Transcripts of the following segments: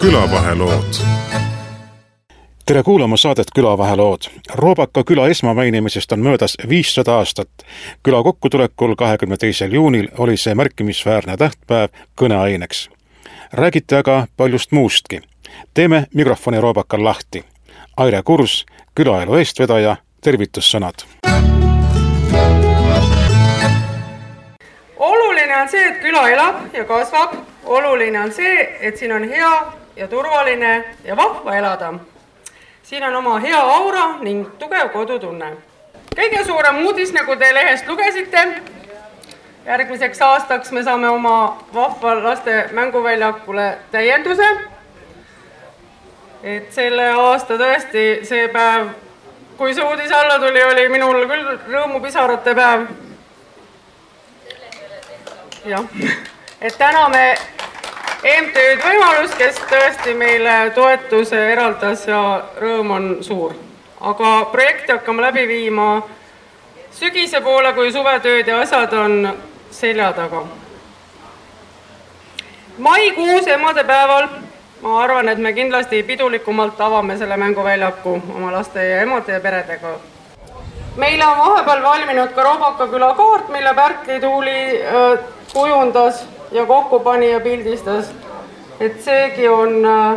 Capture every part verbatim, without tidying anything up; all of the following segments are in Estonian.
külavahelood. Tere kuulama saadet Külavahelood. Roobaka küla esmamainimisest on möödas viissada aastat. Küla kokkutulekul kahekümne teisel juunil oli see märkimisväärne tähtpäev kõneaineks. Räägite aga paljust muustki. Teeme mikrofoni Roobakal lahti. Aire Kurs, külaelu eestvedaja, tervitussõnad. Oluline on see, et küla elab ja kasvab. Oluline on see, et siin on hea ja turvaline ja vahva elada. Siin on oma hea aura ning tugev kodutunne. Kõige suurem uudis, nagu te lehest lugesite, järgmiseks aastaks me saame oma vahva laste mänguväljakule täienduse. Et selle aasta tõesti see päev, kui see uudis alla tuli, oli minul küll rõõmupisarate päev. Jah. Et täna me M T Üd võimalus, kes tõesti meile toetuse eraldas ja rõõm on suur. Aga projekti hakkame läbi viima sügise poole, kui suvetööd ja asjad on selja taga. Maikuus emadepäeval ma arvan, et me kindlasti pidulikumalt avame selle mänguväljaku oma laste ja emade ja peredega. Meile on vahepeal valminud ka Roobaka küla kaart, mille Pärtli Tuuli äh, kujundas ja kokku pani ja pildistas, et seegi on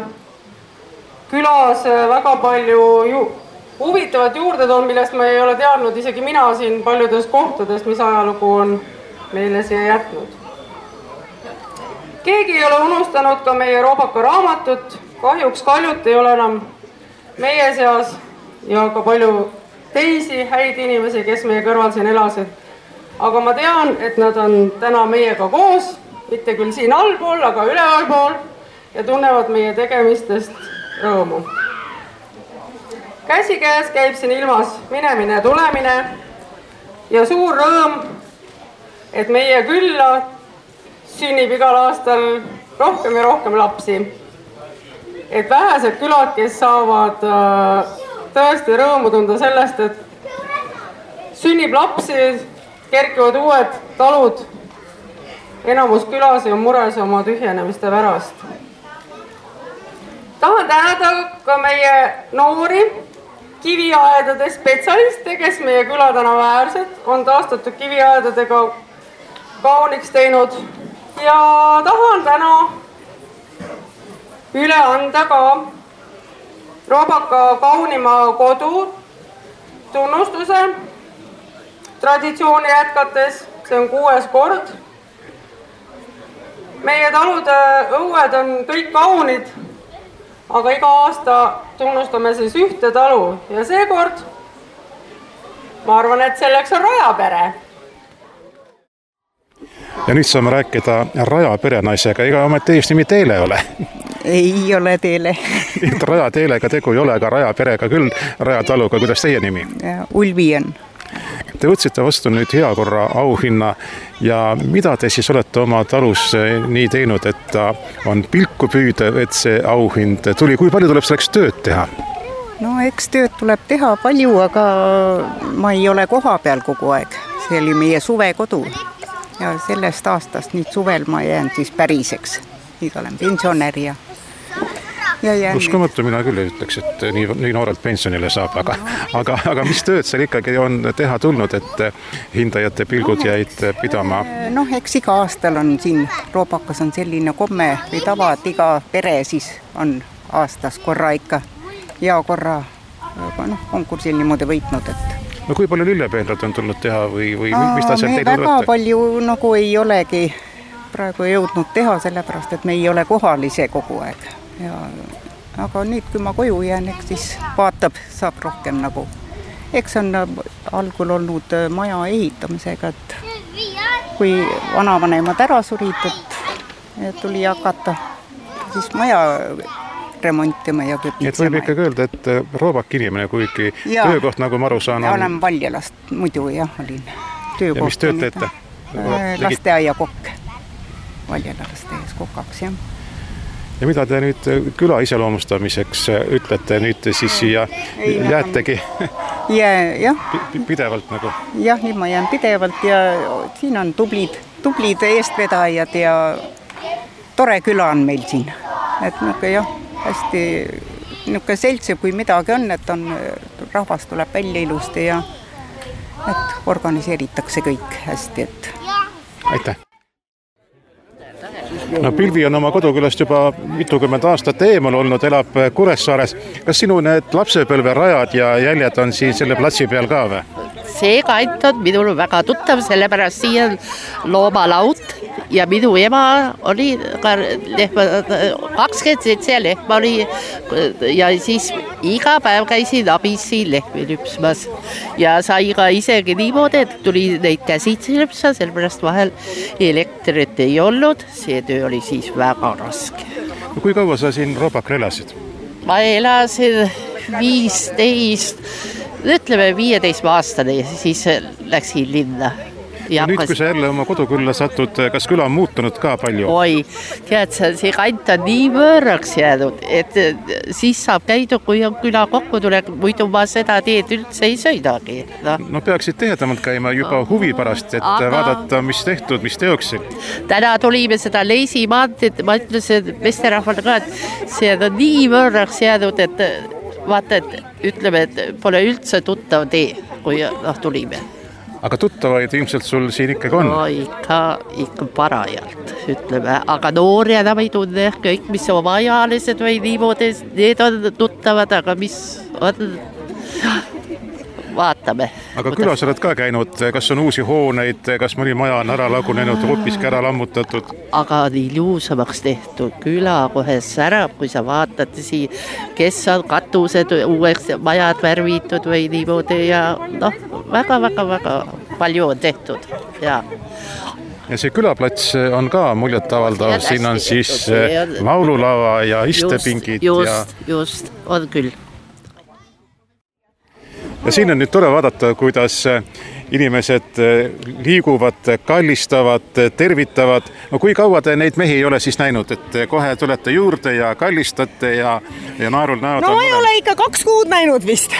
külas väga palju ju huvitavat juurde toon, millest ma ei ole teadnud isegi mina siin paljudes kohtades, mis ajalugu on meile siia jätnud. Keegi ei ole unustanud ka meie Roobaka raamatut, kahjuks Kaljut ei ole enam meie seas ja ka palju teisi häid inimesi, kes meie kõrval siin elasid. Aga ma tean, et nad on täna meiega koos, mitte küll siin allpool, aga ülevalpool ja tunnevad meie tegemistest rõõmu. Käsikäes käib siin ilmas minemine ja tulemine ja suur rõõm, et meie külla sünnib igal aastal rohkem ja rohkem lapsi. Et vähesed külad, kes saavad tõesti rõõmu tunda sellest, et sünnib lapsi, kerkivad uued talud, enamus külas on mures oma tühjenemiste pärast. Tahan tänada ka meie noori kiviaedade spetsialiste, kes meie küla täna väärsed, on taastatud kiviaedadega kauniks teinud. Ja tahan täna üle anda ka Roobaka kaunima kodu tunnustuse traditsiooni jätkates, see on kuues kord. Meie talude õued on kõik kaunid, aga iga aasta tunnustame siis ühte talu ja seekord ma arvan, et selleks on Rajapere. Ja nüüd saame rääkida Rajapere naisega, ega ometi eesnimi Teele ole? Ei ole Teele. Raja Teelega tegu ei ole, aga Rajaperega küll, Rajataluga. Kuidas teie nimi? Ulvi on. Te võtsite vastu nüüd heakorra auhinna ja mida te siis olete oma talus nii teinud, et ta on pilku püüdev, et see auhind tuli? Kui palju tuleb selleks tööd teha? No eks tööd tuleb teha palju, aga ma ei ole koha peal kogu aeg. See oli meie suvekodu ja sellest aastast nüüd suvel ma jään siis päriseks. Nüüd olen pensionär ja Uskumatu mina küll ütleks, et nii, nii noorelt pensionile saab, aga, aga, aga mis tööd seal ikkagi on teha tulnud, et hindajate pilgud jäid pidama? Noh, eks iga aastal on siin Roobakas on selline komme või tava, et iga pere siis on aastas korra ikka ja korra no, konkursil niimoodi võitnud. Et... No kui palju lillepeenrad on tulnud teha või, või Aa, mis ta seal teid väga olete? Palju nagu ei olegi praegu jõudnud teha, sellepärast, et me ei ole kohal ise kogu aeg. Ja, aga nüüd, kui ma koju jään, eks siis vaatab, saab rohkem nagu. Eks on algul olnud maja ehitamisega, et kui vanavanemad ära surid, et tuli hakata siis maja remontima ja küpitsema. Et võib ikkagi öelda, et Roobak inimene, kuigi ja, töökoht, nagu ma aru saan, on... olen Valjalast, muidu jah, olin töökoht. Ja mis tööd teete? Lasteaia kokk. Valjalast tees kokaks, jah. Ja mida te nüüd küla iseloomustamiseks ütlete nüüd siis siia jäätegi? Ja, jah. Pidevalt nagu? Jah, nüüd ma jään pidevalt ja siin on tublid, tublid eestvedajad ja tore küla on meil siin. et niisugune jah, hästi niisugune seltsi, kui midagi on, et on, rahvas tuleb välja ilusti ja et organiseeritakse kõik hästi, et aitäh! No Pilvi on oma kodukülast juba mitukümmend aastat eemal olnud, elab Kuressaares. Kas sinu need lapsepõlverajad ja jäljed on siin selle platsi peal ka või? See kant on minul väga tuttav, sellepärast siin loomalaut ja minu ema oli ka lehma, kakskümmend seitse lehma oli ja siis iga päev käisin abis siin lehmi lüpsmas ja sai ka isegi niimoodi, et tuli neid käsitsi lüpsa, sellepärast vahel elektrit ei olnud, see töö oli siis väga raske. No, kui kaua sa siin Roobakal elasid? Ma elasin viisteist, ütleme viieteist aastane, siis läksin linna. Ja nüüd, kui sa jälle oma kodukülla satud, kas küla on muutunud ka palju? Oi, tead, see kant on nii võõraks jäänud, et siis saab käida, kui on küla kokku tulek, muidu ma seda teed üldse ei sõidagi. No, no peaksid tihedamalt käima juba huvi pärast, et aga vaadata, mis tehtud, mis teoksid. Täna tulime seda Leisi maanteed, ma ütlesin mesterahvale ka, et see on nii võõraks jäänud, et vaata, et ütleme, et pole üldse tuttav tee, kui noh, tulime. Aga tuttavaid ilmselt sul siin ikkagi on? No ikka, ikka parajalt, ütleme. Aga noori enam ei tunne, kõik mis oma ajalised või niimoodi, need on tuttavad, aga mis on, vaatame. Aga külas oled ka käinud, kas on uusi hooneid, kas mõni maja on ära lagunenud, hoopiski ära lammutatud? Aga on ilusamaks tehtud, küla kohe särab, kui sa vaatad siin, kes on katused uueks majad värvitud või niimoodi ja noh, väga-väga-väga palju on tehtud, ja. Ja see külaplats on ka muljetavaldav, siin on siis laululava ja istepingid. Just, ja... just, just, on küll. Ja siin on nüüd tore vaadata, kuidas inimesed liiguvad, kallistavad, tervitavad. No kui kaua te neid mehi ei ole siis näinud, et kohe tulete juurde ja kallistate ja, ja naerul näod? No ma ei ole ikka kaks kuud näinud vist.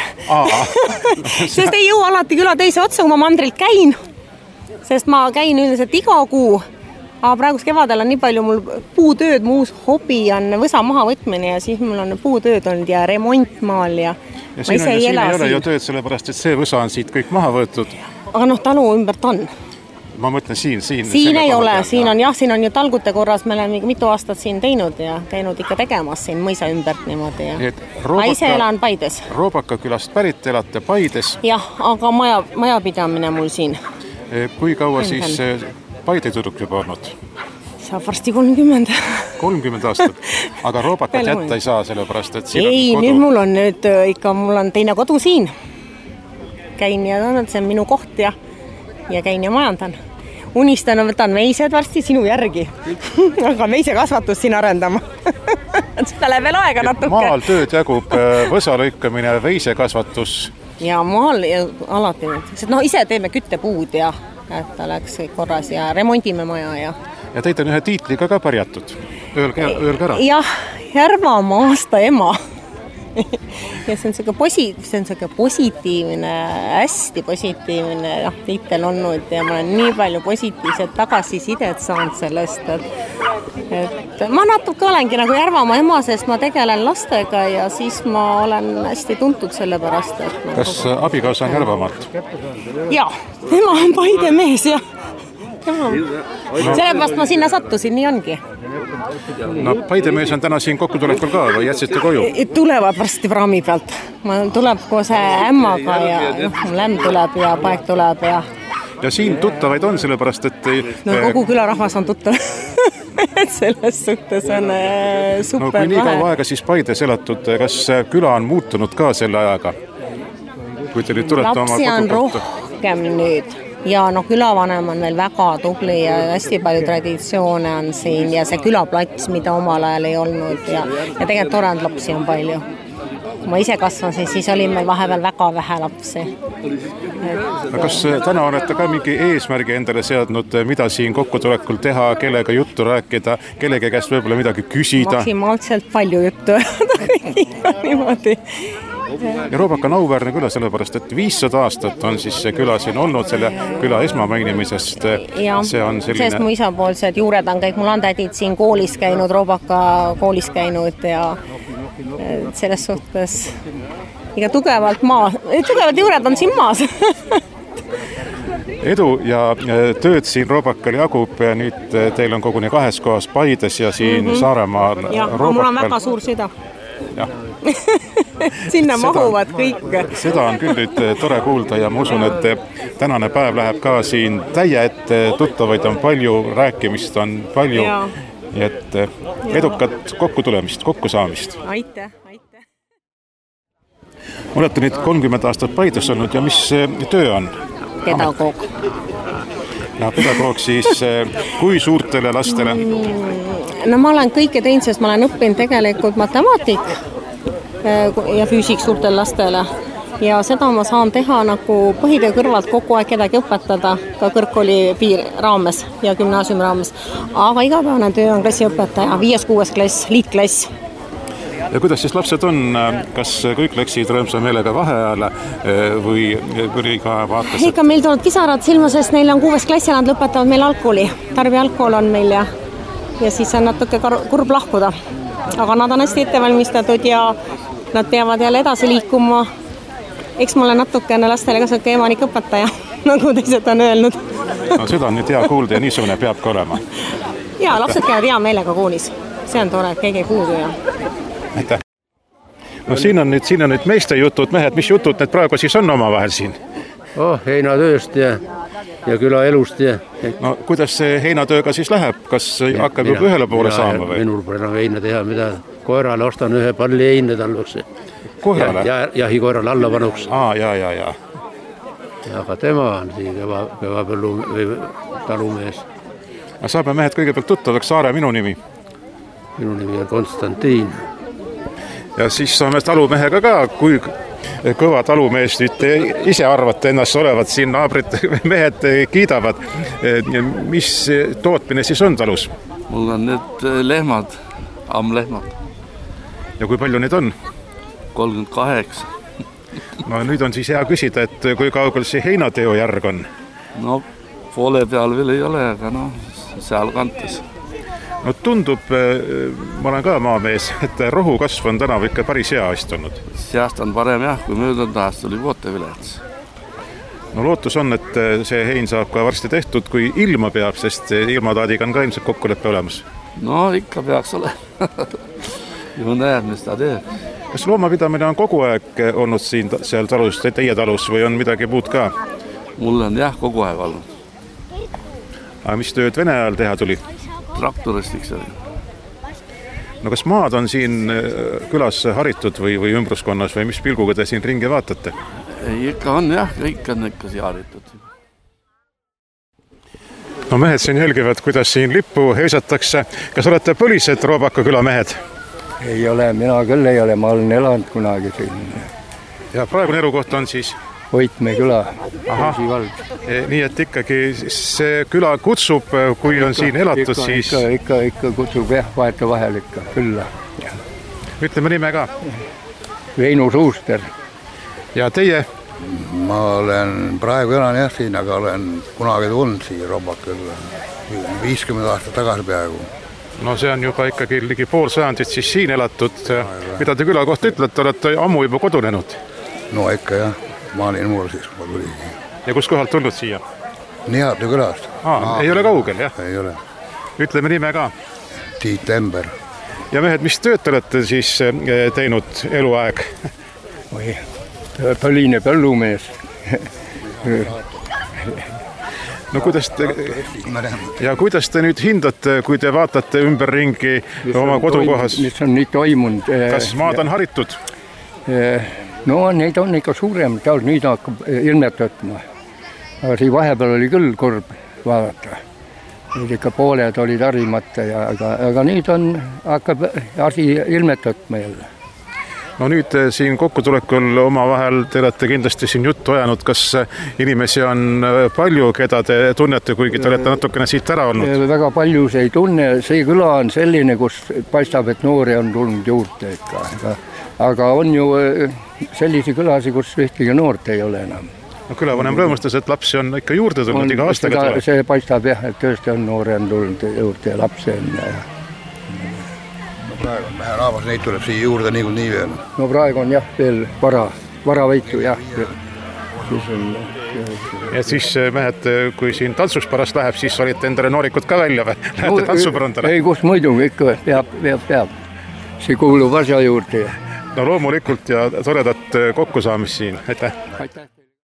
Sest ei jõu alati küla teise otsa, kui ma mandrilt käin. Sest ma käin üldiselt iga kuu. Aga praegus kevadel on nii palju mul puutööd, muus hobi on võsa maha võtmine ja siis mul on puutööd olnud ja remont maal ja Ja siin, on, ja siin ei ole ju tööd sellepärast, et see võsa on siit kõik maha võetud. Aga noh, talu ümbert on. Ma mõtlen siin. Siin, siin ei ole, siin on jah, siin on ju talgute korras, me oleme mitu aastat siin teinud ja käinud ikka tegemas siin mõisa ümbert niimoodi. Ja. Roobaka, ise elan Paides. Roobaka külast pärit elate Paides. Jah, aga maja, majapidamine mul siin. Kui kaua siis Paide tuduk juba olnud? Saab varsti kolmkümmend. kolmkümmend aastat. Aga Roobakat jätta ei saa sellepärast, et siin ei, on kodu. Nüüd mul on nüüd ikka, mul on teine kodu siin. Käin ja see on minu koht ja, ja käin ja majandan. Unistan, võtan meised varsti sinu järgi. Aga meise kasvatus siin arendama. Seda läheb veel aega natuke. Maal tööd jagub võsa lõikamine, veise kasvatus. Ja maal ja alati. No ise teeme küttepuud ja et oleks korras ja remondime maja ja Ja teid on ühe tiitliga ka pärjatud. Öelge, öelge ära. Jah, Järvamaa aasta ema. Ja see on selline posi-, see on selline positiivne, hästi positiivne ja, tiitel olnud ja ma olen nii palju positiivset tagasisidet saanud sellest, et, et ma natuke olengi nagu Järvamaa ema, sest ma tegelen lastega ja siis ma olen hästi tuntud selle pärast. Et kas nagu... abikaasa on Järvamaalt? Jaa, ema on Paide mees ja no. Sellepärast ma sinna sattusin, nii ongi. No Paide mees on täna siin kokkutulekul ka või jätsite koju? Tulevad varsti praami pealt. Ma tuleb koos ämmaga ja noh, mul ämm tuleb ja poeg tuleb ja... Ja siin tuttavaid on sellepärast, et... No kogu külarahvas on tuttav. Et selles suhtes on super no, kui nii kaua aega siis Paides elatud, kas küla on muutunud ka selle ajaga? Kui te nüüd tulete oma lapsi on rohkem nüüd. Ja no külavanem on veel väga tubli ja hästi palju traditsioone on siin ja see külaplats, mida omal ajal ei olnud ja, ja tegelikult torend lapsi on palju. Kui ma ise kasvasin, siis oli meil vahepeal väga vähe lapsi. Et... Kas täna olete ka mingi eesmärgi endale seadnud, mida siin kokkutulekul teha, kellega juttu rääkida, kellegi käest võib-olla midagi küsida? Maksimaalselt palju juttu. Niimoodi. ja Roobaka on auväärne küla, sellepärast et viissada aastat on siis see küla siin olnud selle küla esmamainimisest. Ja, see on selline... sest mu isapoolsed juured on kõik, mul on tädid siin koolis käinud, Roobaka koolis käinud ja selles suhtes iga tugevalt maa, tugevad juured on siin maas. Edu ja tööd siin Roobakal jagub, nüüd teil on koguni kahes kohas Paides ja siin mm -hmm. Saaremaal ja, Roobakal. Mul on väga suur süda. Jah. Sinna seda, mahuvad kõik. Seda on küll nüüd tore kuulda ja ma usun, et tänane päev läheb ka siin täie ette, tuttavaid on palju, rääkimist on palju, ja. Nii et edukat kokkutulemist, kokkusaamist. Aitäh, aitäh. Olete nüüd kolmkümmend aastat Paides olnud ja mis töö on? Pedagoog. Ja pedagoog siis kui suurtele lastele? No ma olen kõike teinud, sest ma olen õppinud tegelikult matemaatik ja füüsik suurtele lastele. Ja seda ma saan teha nagu põhitöö kõrvalt kogu aeg kedagi õpetada, ka kõrgkooli piir raames ja gümnaasiumi raames. Aga igapäevane töö on klassiõpetaja, viies kuues klass, liitklass. Ja kuidas siis lapsed on, kas kõik läksid rõõmsa meelega vaheajale või küll ka vaatas? Ikka meil tulevad kisarad silma, sest neil on kuues klassi ja nad lõpetavad meil algkooli. Tarvi algkool on meil ja, ja siis on natuke kurb lahkuda. Aga nad on hästi ettevalmistatud ja nad peavad jälle edasi liikuma. Eks mulle natukene lastele ka sõkke emanik õpetaja, nagu teised on öelnud. No seda on nüüd hea kuulda ja niisugune peab ka olema. Ja, lapsed käivad hea meelega koolis. See on tore, et keegi ei puudu ja... Aitäh. No siin on nüüd, siin on nüüd meeste jutud, mehed, mis jutud need praegu siis on oma vahel siin? Oh, heinatööst ja, ja küla elust ja... No kuidas see heinatööga siis läheb? Kas ja, hakkab juba ühele poole mina, saama või? Minul pole enam heina teha, mida koerale ostan ühe palli heine talveks. Koerale? Ja, ja jahikoerale alla panuks. Aa, ja, ja, ja. Aga tema on siin kõva, kõva põllu või talumees. Saame mehed kõigepealt tuttavaks, Saare minu nimi. Minu nimi on Konstantin. Ja siis saame talumehega ka, kui kõva talumees nüüd te ise arvate ennast olevat, siin naabrid mehed kiidavad. Mis tootmine siis on talus? Mul on need lehmad, ammlehmad. Ja kui palju neid on? kolmkümmend kaheksa. No nüüd on siis hea küsida, et kui kaugel see heinateo järg on? No poole peal veel ei ole, aga no seal kantes. No tundub, ma olen ka maamees, et rohukasv on tänav ikka päris hea istunud. Seast on parem jah, kui möödunud aasta oli vootevilets. No lootus on, et see hein saab ka varsti tehtud, kui ilma peab, sest ilmataadiga on ka ilmselt kokkuleppe olemas. No ikka peaks ole. Ju näeb, mis ta teeb. Kas loomapidamine on kogu aeg olnud siin seal talus, teie talus või on midagi muud ka? Mul on jah kogu aeg olnud. Aga mis tööd Vene ajal teha tuli? Traktoristiks oli. No kas maad on siin külas haritud või, või ümbruskonnas või mis pilguga te siin ringi vaatate? Ei, ikka on jah, kõik on ikka siia haritud. No mehed siin jälgivad, kuidas siin lippu heisatakse. Kas olete põlised Roobaka küla mehed? Ei ole, mina küll ei ole, ma olen elanud kunagi siin. Ja praegune elukoht on siis? Hoitme küla. Aha, nii et ikkagi see küla kutsub, kui on ikka, siin elatud, ikka, siis... Ikka, ikka, ikka kutsub jah, vahetu vahel ikka, külla. Ja. Ütleme nime ka. Veinu Suuster. Ja teie? Ma olen, praegu elan jah siin, aga olen kunagi tulnud siia Roobakal viiskümmend aastat tagasi peaaegu. No see on juba ikkagi ligi pool sajandit siis siin elatud. Mida te küla kohta ütlete, olete ammu juba kodunenud? No ikka jah. Ma olin muur siis, kui ma tulin. Ja kus kohalt tulnud siia? Nihatü külast. Aa, ei ole kaugel, jah? Ei ole. Ütleme nime ka. Tiit Ember. Ja mehed, mis tööd te olete siis teinud eluaeg? Oi, põline põllumees. No kuidas te, ja kuidas te nüüd hindate, kui te vaatate ümberringi oma kodukohas? Mis on nüüd toimunud? Kas maad on haritud? No neid on ikka suurem, tal nüüd hakkab ilmet võtma. Aga siin vahepeal oli küll kurb vaadata. Nüüd ikka pooled olid harimata, ja, aga, aga nüüd on, hakkab asi ilmet võtma jälle. No nüüd siin kokkutulekul oma vahel te olete kindlasti siin juttu ajanud, kas inimesi on palju, keda te tunnete, kuigi te olete natukene siit ära olnud? Väga palju see ei tunne, see küla on selline, kus paistab, et noori on tulnud juurde ikka. Aga, aga on ju sellisi külasid, kus ühtegi noort ei ole enam. No külavanem rõõmustas, et lapsi on ikka juurde tulnud, iga aastaga tuleb. See paistab jah, et tõesti on noore on tulnud juurde ja lapsi on. No praegu on vähe rahvas, neid tuleb siia juurde niikuinii veel. No praegu on jah veel vara, varavõitu jah. Siis on, ja siis mehed, kui siin tantsuks pärast läheb, siis valite endale noorikud ka välja või? Lähete no, tantsupõrandale? Ei, kus muidu ikka peab, peab, peab. See kuulub asja juurde. No loomulikult ja toredat kokkusaamist siin. Aitäh! Aitäh!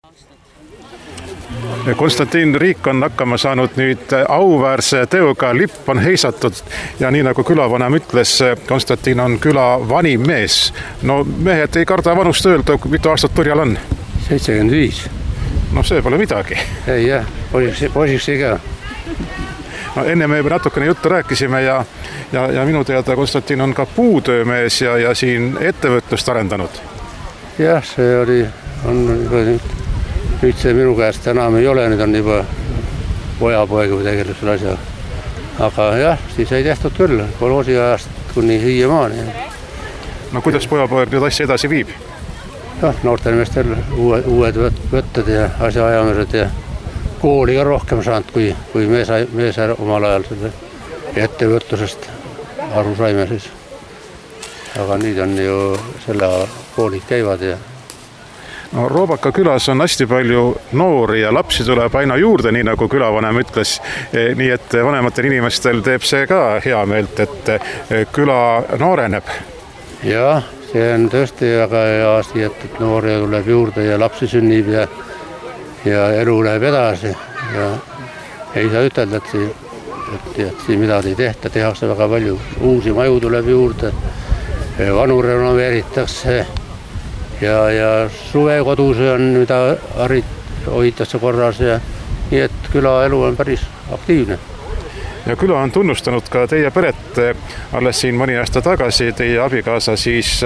Konstantin Riik on hakkama saanud nüüd auväärse teoga, lipp on heisatud ja nii nagu külavanem ütles, Konstantin on küla vanim mees. No mehed ei karda vanust öelda, mitu aastat turjal on? seitsekümmend viis. No see pole midagi. Ei jah, poisiks ei käi. No enne me natukene juttu rääkisime ja, ja, ja minu teada Konstantin on ka puutöömees ja, ja siin ettevõtlust arendanud. Jah, see oli, on juba nüüd, nüüd see minu käest enam ei ole, nüüd on juba pojapoega või tegeleb selle asja. Aga jah, siis ei tehtud küll, koloosi ajast kuni hiiemaani. No kuidas pojapoeg nüüd asja edasi viib? No, noortel meestel uued, uued võtted ja asjaajamised ja kooli ka rohkem saanud, kui, kui me, sai, me sai omal ajal selle ettevõtlusest aru saime siis. Aga nüüd on ju selle koolid käivad ja no Roobaka külas on hästi palju noori ja lapsi tuleb aina juurde, nii nagu külavanem ütles. Nii et vanematel inimestel teeb see ka hea meelt, et küla nooreneb. Jah, see on tõesti väga hea asi, et, et noori tuleb juurde ja lapsi sünnib ja, ja elu läheb edasi. Ja ei saa ütelda, et, see, et, et siin midagi ei tehta, tehakse väga palju. Uusi maju tuleb juurde, vanu renoveeritakse. Ja, ja suvekodus on, mida hoitakse korras ja nii, et küla elu on päris aktiivne. Ja küla on tunnustanud ka teie peret alles siin mõni aasta tagasi. Teie abikaasa siis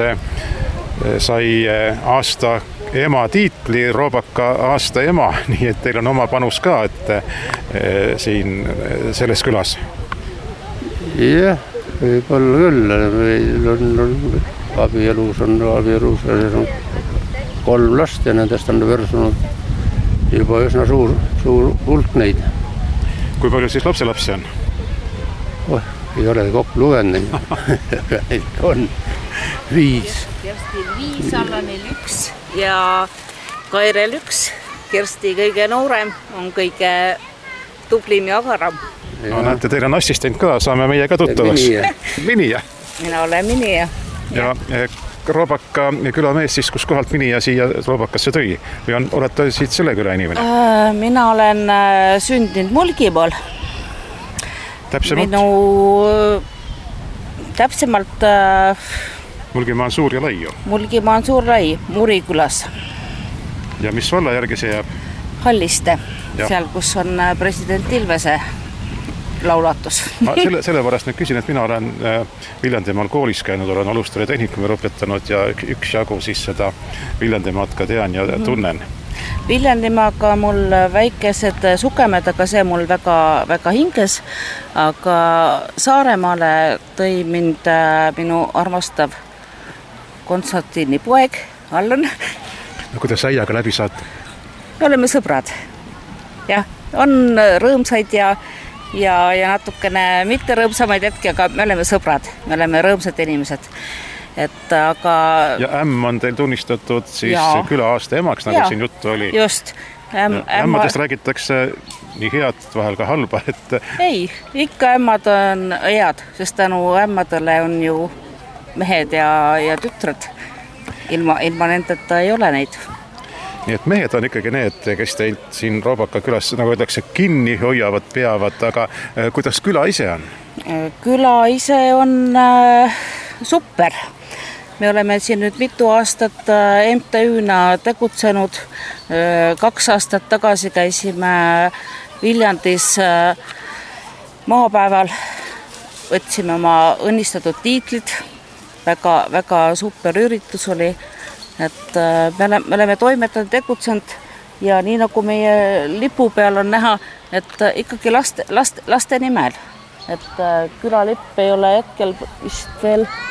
sai aasta ema tiitli, Roobaka aasta ema, nii et teil on oma panus ka, et siin selles külas. Jah, võib-olla küll. Meil on, on abielus on, abielus on kolm last ja nendest on versunud juba üsna suur, suur hulk neid. Kui palju siis lapselapsi on? Oh, ei ole kokku lugenud neid. On viis. Kerstil viis, Allanil üks ja Kairel üks. Kersti kõige noorem on kõige tublim ja agaram. No näete, teil on assistent ka, saame meie ka tuttavas. Minija. Minija. Mina olen Minija. Ja Roobaka külamees siis, kus kohalt Minija siia Roobakasse tõi? Või on, olete siit selle küla inimene? Mina olen sündinud Mulgimaal. Täpsemalt? Minu täpsemalt... Mulgimaa on suur ja lai ju? Mulgimaa on suur lai, Murikülas. Ja mis valla järgi see jääb? Halliste, ja. Seal kus on president Ilvese laulatus. Ma selle, selle pärast nüüd küsin, et mina olen Viljandimaal koolis käinud, olen alusturi tehnikumil õpetanud ja üks jagu siis seda Viljandimaad ka tean ja tunnen. Viljandimaaga mul väikesed sukemed, aga see mul väga, väga hinges, aga Saaremaale tõi mind minu armastav Konstantini poeg, Allan. No kuidas äiaga läbi saate? Me oleme sõbrad. Jah, on rõõmsaid ja Ja, ja natukene mitte rõõmsamaid hetki, aga me oleme sõbrad, me oleme rõõmsad inimesed. Et, aga... Ja ämm on teil tunnistatud siis ja. Küla aasta emaks, nagu ja. Siin juttu oli. Just. Äm, ämmadest ämma... räägitakse nii head, vahel ka halba. Et... Ei, ikka ämmad on head, sest tänu ämmadele on ju mehed ja, ja tütred. Ilma, ilma nendeta ei ole neid. Nii et mehed on ikkagi need, kes teilt siin Roobaka külas, nagu öeldakse, kinni hoiavad, peavad, aga kuidas küla ise on? Küla ise on äh, super. Me oleme siin nüüd mitu aastat äh, M T Ü-na tegutsenud. Äh, kaks aastat tagasi käisime Viljandis äh, maapäeval. Võtsime oma õnnistatud tiitlid. Väga, väga super üritus oli. Et me oleme, me oleme toimetanud, tegutsenud ja nii nagu meie lipu peal on näha, et ikkagi laste, laste, laste nimel. Et külalipp ei ole hetkel vist veel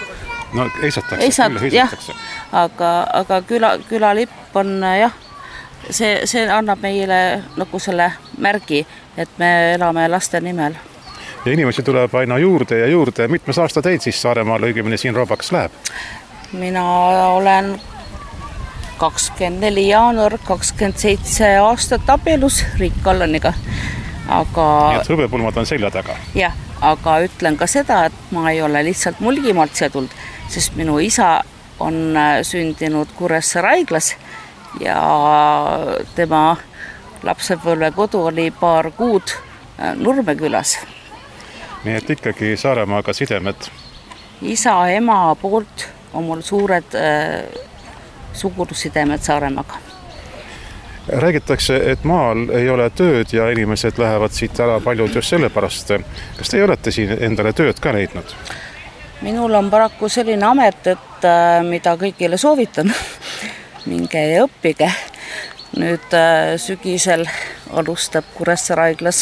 No heisatakse, Heisat, küll heisatakse. Aga, aga küla, külalipp on jah, see, see annab meile nagu selle märgi, et me elame laste nimel. Ja inimesi tuleb aina juurde ja juurde. Mitmes aasta teid siis Saaremaal õigemini siin Roobakas läheb? Mina olen kakskümmend neli jaanuar, kakskümmend seitse aastat abielus Riik Kallaniga. Aga... Nii et hõbepulmad on selja taga? Jah, aga ütlen ka seda, et ma ei ole lihtsalt Mulgimaalt sedult, sest minu isa on sündinud Kuressaare haiglas ja tema lapsepõlve kodu oli paar kuud Nurme külas. Nii et ikkagi Saaremaaga sidemed? Isa, ema poolt on mul suured äh, sugulusidemed Saaremaaga. Räägitakse, et maal ei ole tööd ja inimesed lähevad siit ära paljud just selle pärast. Kas te olete siin endale tööd ka leidnud? Minul on paraku selline amet, et äh, mida kõigile soovitan. Minge ja õppige. Nüüd äh, sügisel alustab Kuressaare haiglas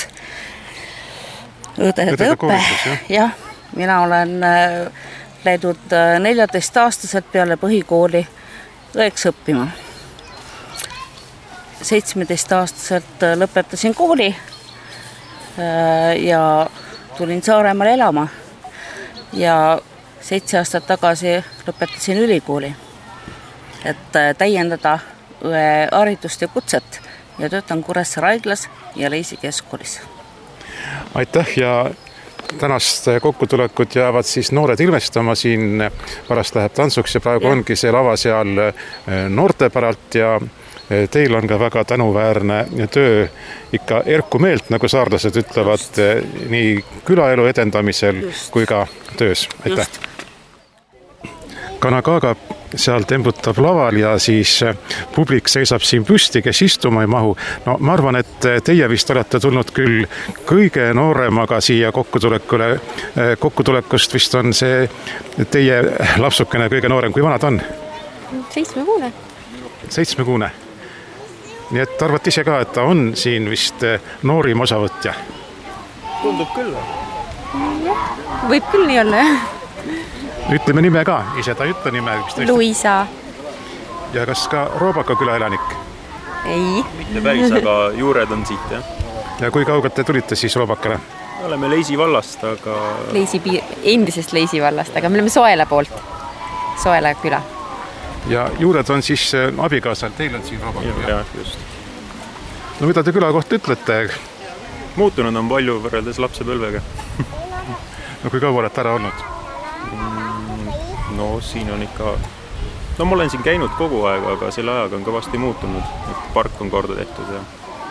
õdede õppe. Jah, mina olen äh, läinud äh, neljateist aastaselt peale põhikooli õeks õppima. seitsmeteist aastaselt äh, lõpetasin kooli äh, ja tulin Saaremaal elama. Ja seitse aastat tagasi lõpetasin ülikooli, et äh, täiendada õe haridust ja kutset ja töötan Kuressaare haiglas ja Leisi keskkoolis. Aitäh ja tänast kokkutulekut jäävad siis noored ilmestama siin, pärast läheb tantsuks ja praegu ja. Ongi see lava seal noorte päralt ja teil on ka väga tänuväärne töö ikka erku meelt, nagu saarlased ütlevad, just. Nii külaelu edendamisel just. Kui ka töös. Aitäh! Just. Kanakaaga seal tembutab laval ja siis publik seisab siin püsti, kes istuma ei mahu. No ma arvan, et teie vist olete tulnud küll kõige nooremaga siia kokkutulekule. Kokkutulekust vist on see teie lapsukene kõige noorem. Kui vanad on? Seitsmekuune. Seitsmekuune. Nii et arvat ise ka, et ta on siin vist noorim osavõtja? Tundub küll. Võib küll nii olla, jah. Ütleme nime ka, ise ta ei ütle nime. Luisa. Ja kas ka Roobaka küla elanik? Ei. Mitte päris, aga juured on siit, jah. Ja kui kaugelt te tulite siis Roobakale? Oleme Leisi vallast, aga... Leisi piir... Endisest Leisi vallast, aga me oleme Soela poolt. Soela küla. Ja juured on siis abikaasal, teil on siin Roobaka. Ja, just. No mida te küla kohta ütlete? Muutunud on palju võrreldes lapsepõlvega. No kui kaua olete ära olnud? No siin on ikka... No ma olen siin käinud kogu aeg, aga selle ajaga on kõvasti muutunud. Et park on korda tehtud ja...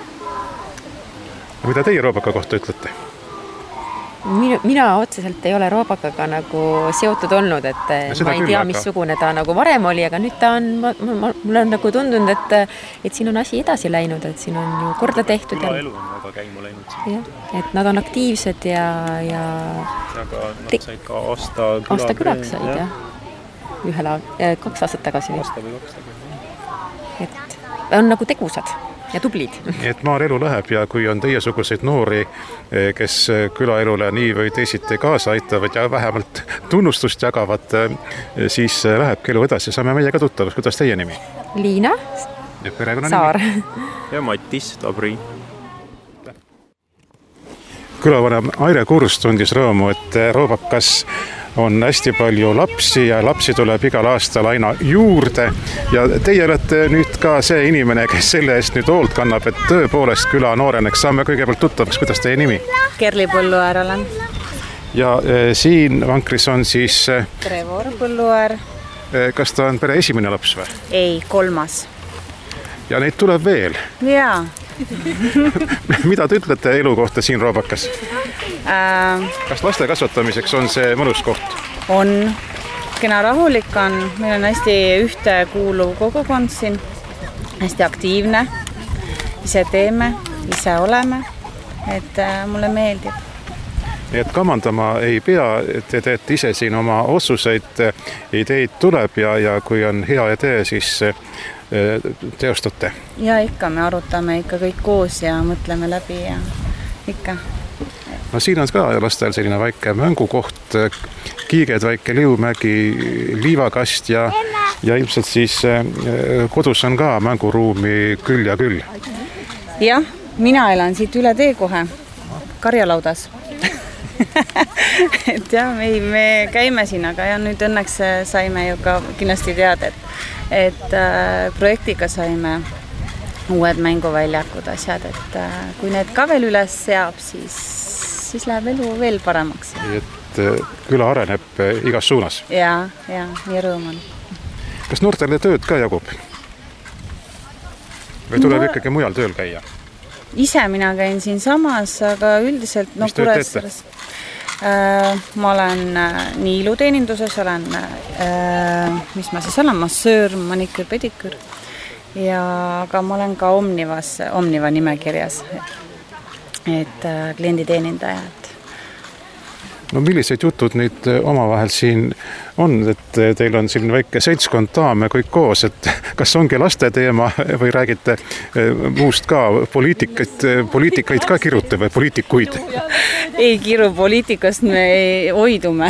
ja mida teie Roobaka kohta ütlete? Mina, mina otseselt ei ole Roobakaga nagu seotud olnud, et ma ei tea, missugune ta nagu varem oli, aga nüüd ta on, ma, ma, mul on nagu tundunud, et, et siin on asi edasi läinud, et siin on ju korda tehtud. Küla elu on väga käima läinud siin. Ja, et nad on aktiivsed ja... ja aga nad said ka aasta küla... Aasta külaks said, jah. Ühel kaks aastat tagasi. Aasta või kaks tagasi. Et on nagu tegusad ja tublid. Et maal elu läheb ja kui on teiesuguseid noori, kes külaelule nii või teisiti kaasa aitavad ja vähemalt tunnustust jagavad, siis lähebki elu edasi. Saame meiega tuttavaks. Kuidas teie nimi? Liina. Ja Saar. Ja Mattis Tabri. Külavanem Aire Kurs tundis rõõmu, et Roobakas on hästi palju lapsi ja lapsi tuleb igal aastal aina juurde ja teie olete nüüd ka see inimene, kes selle eest nüüd hoolt kannab, et tõepoolest küla nooreneks. Saame kõigepealt tuttavaks, kuidas teie nimi? Kerli Põlluäär olen. Ja e, siin vankris on siis... Trevor Põlluäär. E, kas ta on pere esimene laps või? Ei, kolmas. Ja neid tuleb veel? Jaa. Mida te ütlete elu kohta siin Roobakas? Äh, kas laste kasvatamiseks on see mõnus koht? On. Kena rahulik on. Meil on hästi ühtekuuluv kogukond siin. Hästi aktiivne. Ise teeme, ise oleme. Et äh, mulle meeldib. Nii et kamandama ei pea, te teete ise siin oma otsuseid, ideid tuleb ja, ja kui on hea idee, siis teostate? Ja ikka, me arutame ikka kõik koos ja mõtleme läbi ja ikka. no siin on ka lastel selline väike mängukoht, kiiged, väike liumägi, liivakast ja, ja ilmselt siis kodus on ka mänguruumi küll ja küll. Jah, mina elan siit üle tee kohe, karjalaudas. et jah, me, me käime siin, aga ja nüüd õnneks saime ju ka kindlasti teada, et, et äh, projektiga saime uued mänguväljakud, asjad, et äh, kui need ka veel üles seab, siis, siis läheb elu veel paremaks. Et küla areneb igas suunas? Ja, ja, nii rõõm on. Kas noortele tööd ka jagub? Või tuleb no, ikkagi mujal tööl käia? Ise mina käin siin samas, aga üldiselt no, Kuressaares äh, ma olen äh, nii iluteeninduses, olen, äh, mis ma siis olen, massöör, maniküür, pediküür ja aga ma olen ka Omnivas, Omniva nimekirjas, et äh, klienditeenindaja. No millised jutud nüüd omavahel siin on, et teil on selline väike seltskond daame kõik koos, et kas ongi laste teema või räägite muust ka, poliitikaid, poliitikaid ka kirute või poliitikuid? Ei kiru, poliitikast me hoidume.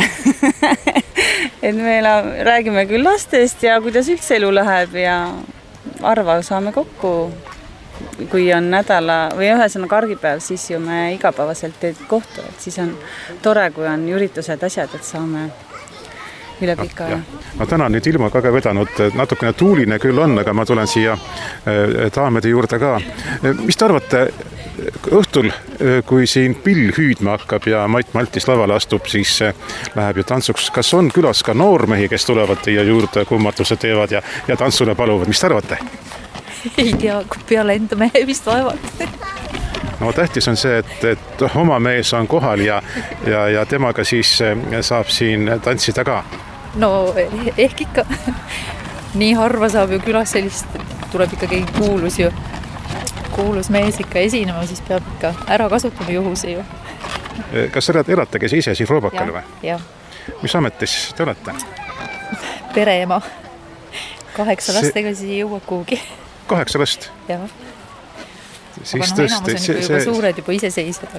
et me räägime küll lastest ja kuidas üldse elu läheb ja arva saame kokku. Kui on nädala või ühesõna kargipäev, siis ju me igapäevaselt teed kohtu, et siis on tore, kui on üritused asjad, et saame üle pika aja. Ma täna nüüd ilma ka vedanud, natukene tuuline küll on, aga ma tulen siia daamede juurde ka. Mis te arvate, õhtul, kui siin pill hüüdma hakkab ja Mait Maltis lavale astub, siis läheb ju tantsuks. Kas on külas ka noormehi, kes tulevad teie juurde, kummatuse teevad ja, ja tantsule paluvad? Mis te arvate? Ei tea, kui peale enda mehe vist vaevalt. No tähtis on see, et, et oma mees on kohal ja, ja, ja temaga siis saab siin tantsida ka. No ehk ikka. Nii harva saab ju külas sellist, tuleb ikkagi kuulus ju. Kuulus mees ikka esinema, siis peab ikka ära kasutama juhuse ju. Kas elategi ise siin Roobakal või? Jah. Mis ametis te olete? Pereema. Kaheksa see... lastega siis ei jõua kuhugi. Kaheksa last? Jah. Siis aga no tõesti, enamus on juba, juba suured, juba iseseisvad.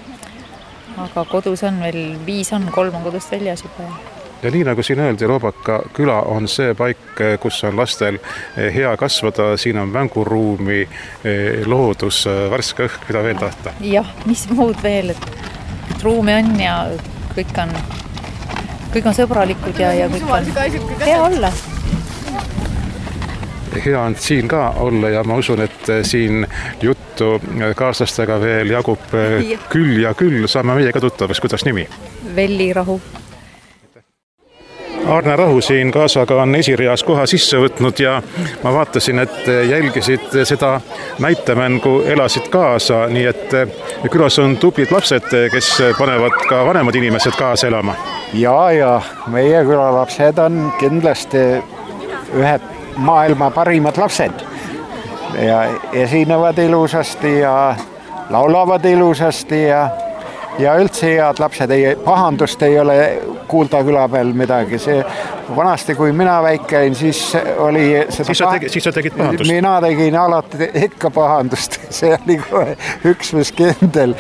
Aga kodus on veel, viis on, kolm on kodust väljas juba. Ja nii nagu siin öeldi, Roobaka küla on see paik, kus on lastel hea kasvada, siin on mänguruumi, loodus, värske õhk, mida veel tahta? Jah, mis muud veel, et, et ruumi on ja kõik on, kõik on sõbralikud ja, ja kõik on hea olla. Hea on siin ka olla ja ma usun, et siin juttu kaaslastega veel jagub küll ja küll. Saame meiega tuttavaks, kuidas nimi? Velli Rahu. Arne Rahu siin kaasaga on esireas koha sisse võtnud ja ma vaatasin, et jälgisid seda näitemängu, elasid kaasa, nii et külas on tublid lapsed, kes panevad ka vanemad inimesed kaasa elama. Ja, ja meie külalapsed on kindlasti ühed maailma parimad lapsed ja esinevad ilusasti ja laulavad ilusasti ja, ja üldse head lapsed, ei, pahandust ei ole kuulda küla peal midagi. See vanasti, kui mina väike olin, siis oli seda siis sa, tegi, siis sa tegid pahandust? Mina tegin alati ikka pahandust. See oli kohe üks mis kindel.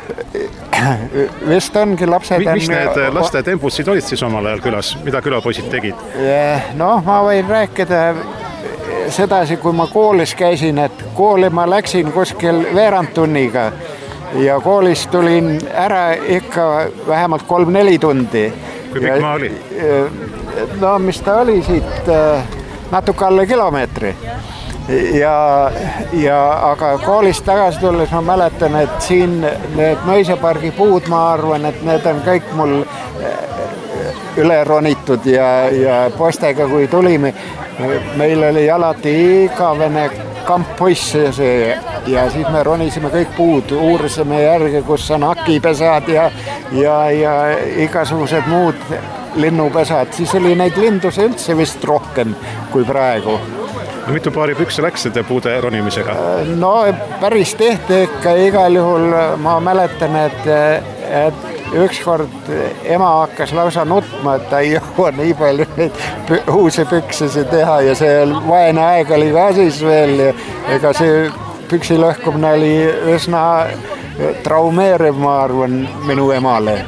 Vist ongi lapsed... Mis need laste temputsid olid siis omal ajal külas? Mida külapoisid tegid? No, ma võin rääkida sedasi, kui ma koolis käisin, et kooli ma läksin kuskil veerand tunniga ja koolist tulin ära ikka vähemalt kolm-neli tundi. Kui pikk maa oli? No, mis ta oli siit natuke alle kilomeetri. Ja, ja aga koolist tagasi tulles ma mäletan, et siin need Mõisapargi puud, ma arvan, et need on kõik mul üle ronitud ja, ja postega, kui tulime, meil oli alati igavene kamppoiss see, ja siis me ronisime kõik puud, uurisime järgi, kus on akipesad ja, ja, ja igasugused muud linnupesad. Siis oli neid linduse üldse vist rohkem kui praegu. No, mitu paari pükse läks nende puude ronimisega? No päris tehti ikka, igal juhul ma mäletan, et, et ükskord ema hakkas lausa nutma, et ta ei jõua nii palju neid uusi püksesi teha ja see vaene aeg oli ka siis veel, ega see püksi lõhkumine oli üsna traumeeriv, ma arvan, minu emale.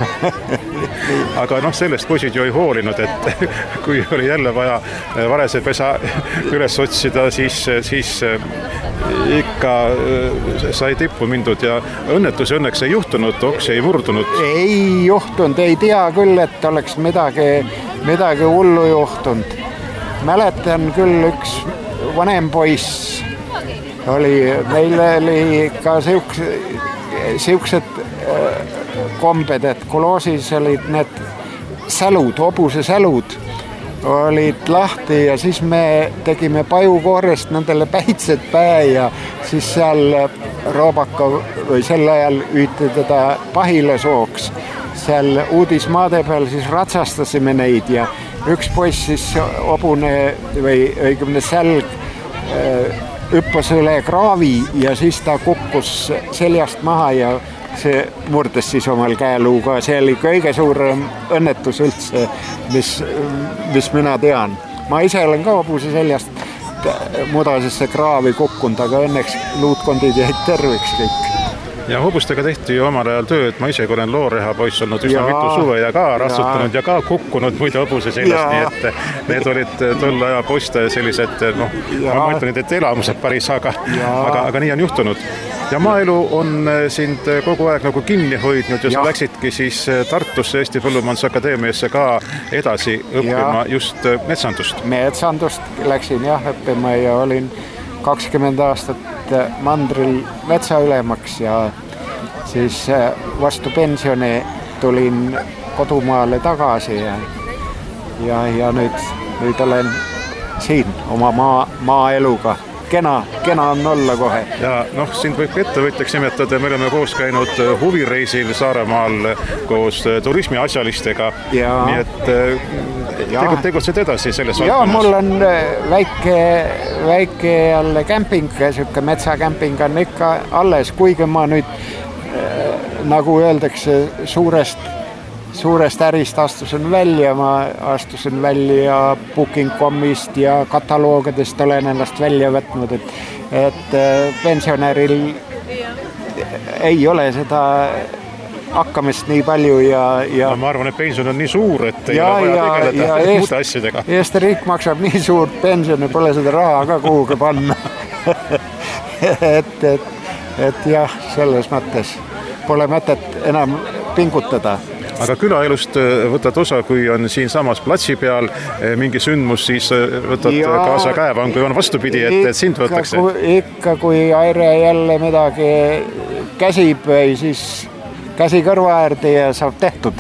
Aga noh, sellest poisid ju ei hoolinud, et kui oli jälle vaja varesepesa üles otsida, siis, siis ikka sai tippu mindud ja õnnetusi õnneks ei juhtunud, oks ei murdunud. Ei juhtunud, ei tea küll, et oleks midagi, midagi hullu juhtunud. Mäletan küll üks vanem poiss oli, meil oli ka siuksed kombed, et koloosis olid need sälud, hobuse sälud olid lahti ja siis me tegime pajukoorest nendele päitsed päe ja siis seal Roobaka või sel ajal hüüti teda Pahilasooks. Seal uudismaade peal siis ratsastasime neid ja üks poiss siis hobune või õigemine sälg hüppas üle kraavi ja siis ta kukkus seljast maha ja see murdes siis omal käeluuga. See oli kõige suurem õnnetus üldse, mis, mis mina tean. Ma ise olen ka hobuse seljast mudasesse kraavi kukkunud, aga õnneks luutkondid jäid terveks kõik. Ja hobustega tehti ju omal ajal tööd, ma ise kui olen looreha poiss olnud üsna ja, mitu suve ja ka ratsutanud ja, ja ka kukkunud muide hobuse seljast, nii et need olid tol aja poiste sellised, noh, ma mõtlen, et elamused päris, aga, aga, aga nii on juhtunud. Ja maaelu on sind kogu aeg nagu kinni hoidnud ja, ja. sa läksidki siis Tartusse Eesti Põllumajandusakadeemiasse ka edasi õppima ja. just metsandust. Metsandust läksin jah õppima ja olin kakskümmend aastat mandril metsaülemaks ja siis vastu pensioni tulin kodumaale tagasi ja, ja, ja nüüd, nüüd olen siin oma maa, maaeluga. Kena, kena on olla kohe. Ja noh, sind võib ettevõtjaks nimetada, me oleme koos käinud huvireisil Saaremaal koos turismiasjalistega, ja. nii et tegelikult tegutsed edasi selles ja, valdkonnas. Ja mul on väike, väike jälle kämping, siuke metsakämping on ikka alles, kuigi ma nüüd, nagu öeldakse, suurest suurest ärist astusin välja, ma astusin välja booking dot com'ist ja kataloogidest olen ennast välja võtnud, et, et pensionäril ei ole seda hakkamist nii palju ja, ja... No, ma arvan, et pension on nii suur, et ei ja, ole vaja ja, tegeleda ja muude asjadega. Eesti riik maksab nii suurt pensioni, pole seda raha ka kuhugi panna. et, et, et jah, selles mõttes pole mõtet enam pingutada. Aga külaelust võtad osa, kui on siin samas platsi peal mingi sündmus, siis võtad ja, kaasa käevan, kui on vastupidi, et, et sind võtakse. Ikka, kui Aire jälle midagi käsib või siis käsi kõrva äärde ja saab tehtud.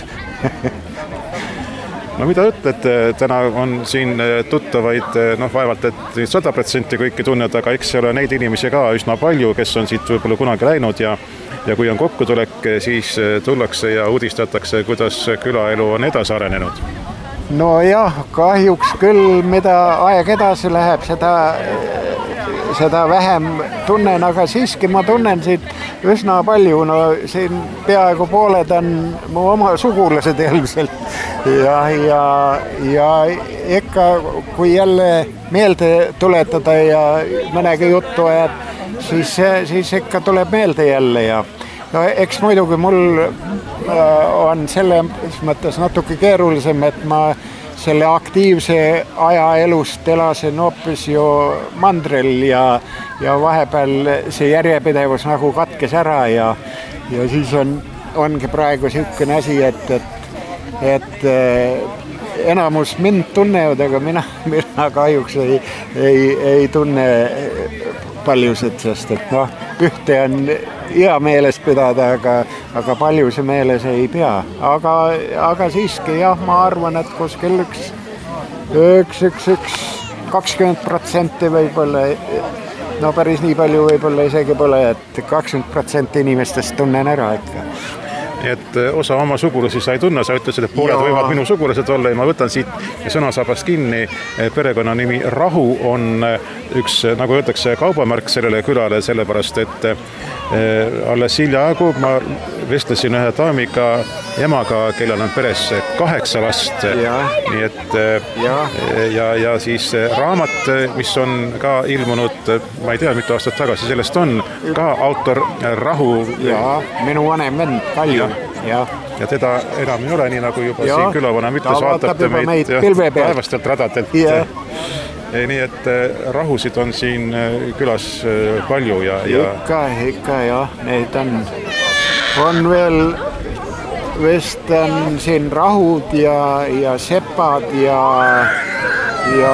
No mida ütled, täna on siin tuttavaid, noh vaevalt, et sada protsenti kõiki tunned, aga eks ole neid inimesi ka üsna palju, kes on siit võib-olla kunagi läinud ja Ja kui on kokkutulek, siis tullakse ja uudistatakse, kuidas külaelu on edasi arenenud. No jah, kahjuks küll, mida aeg edasi läheb, seda, seda vähem tunnen, aga siiski ma tunnen siit üsna palju. No siin peaaegu pooled on mu oma sugulased ilmselt ja, ja, ja ikka kui jälle meelde tuletada ja mõnegi juttu ajad, siis, siis ikka tuleb meelde jälle ja no eks muidugi mul on selles mõttes natuke keerulisem, et ma selle aktiivse aja elust elasin hoopis ju mandril ja, ja vahepeal see järjepidevus nagu katkes ära ja, ja siis on, ongi praegu selline asi, et, et, et enamus mind tunnevad, aga mina, mina kahjuks ei, ei, ei tunne paljusid, sest et noh, ühte on hea meeles pidada, aga, aga paljusi meeles ei pea. Aga, aga siiski jah, ma arvan, et kuskil üks, üks, üks, üks, kakskümmend protsenti võib-olla, no päris nii palju võib-olla isegi pole, et kakskümmend protsenti inimestest tunnen ära ikka. Et osa oma sugulasi sa ei tunne, sa ütlesid, et pooled ja. võivad minu sugulased olla ja ma võtan siit sõnasabast kinni. Perekonnanimi Rahu on üks, nagu öeldakse, kaubamärk sellele külale, sellepärast, et alles hiljaaegu ma vestlesin ühe daamiga, emaga, kellel on peres kaheksa last. Ja. Nii et ja. Ja, ja siis raamat, mis on ka ilmunud, ma ei tea, mitu aastat tagasi sellest on, ka autor Rahu. Jaa, minu vanem vend Kalju. Ja. ja teda enam ei ole, nii nagu juba ja, siin külavanem ütles, vaatate meid, meid taevastelt radadelt. Ja. Nii et rahusid on siin külas palju. Ja, ja... Ikka, ikka jah, neid on, on veel vist on siin rahud ja, ja sepad ja, ja